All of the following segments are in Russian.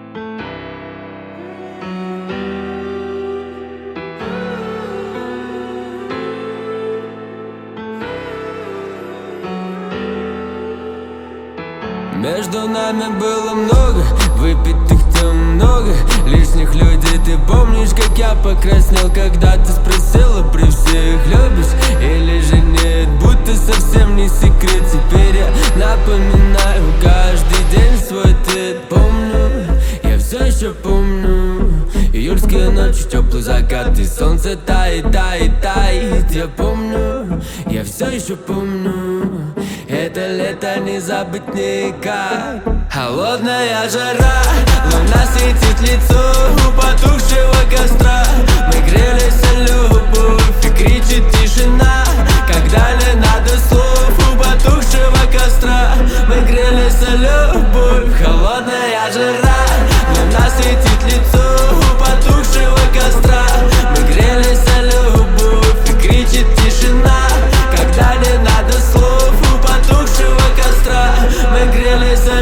Между нами было много, выпитых тем много, лишних людей. Ты помнишь, как я покраснел, когда ты спросила, при всех любишь или же нет? Будто совсем не секрет. Теперь я напоминаю каждый день свой ответ. Помню, я все еще помню июльские ночи, теплый закат и солнце тает, тает, тает. Я помню, я все еще помню это лето не забыть никак. Холодная жара, луна светит лицо у потухшего костра. Мы грелись о любовь и кричит тишина, когда не надо слов у потухшего костра. Мы грелись о любовь. Холодная жара, луна светит лицо у потухшего костра. Мы грелись о любовь и кричит тишина, когда не надо слов у потухшего костра. Мы грелись о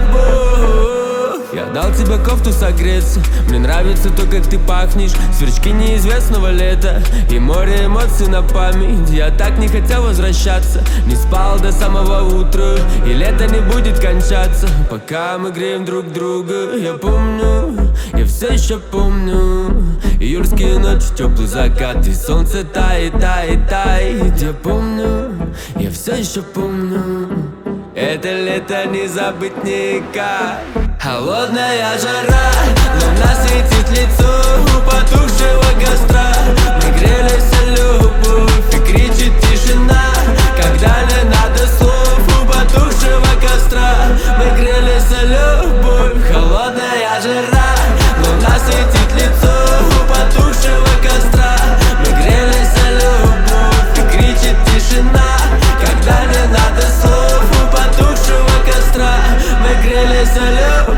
любовь. Я дал тебе кофту согреться, мне нравится то, как ты пахнешь. Сверчки неизвестного лета и море эмоций на память. Я так не хотел возвращаться, не спал до самого утра, и лето не будет кончаться, пока мы греем друг друга. Я помню, я все еще помню июльские ночи, теплый закат и солнце тает, тает, тает. Я помню, я все еще помню это лето не забыть никак. Холодная жара, луна светит лицо у потухшего костра. Мы грелись о любовь и кричит тишина, когда не надо слов у потухшего костра. Мы грелись о любовь. Холодная жара, луна светит лицо у потухшего костра. Мы грелись о любовь и кричит тишина, когда не надо слов у потухшего костра. Мы грелись о любовь.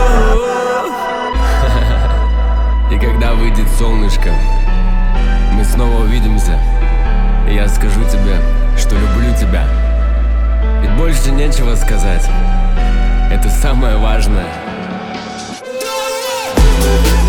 И когда выйдет солнышко, мы снова увидимся, и я скажу тебе, что люблю тебя. Ведь больше нечего сказать, это самое важное.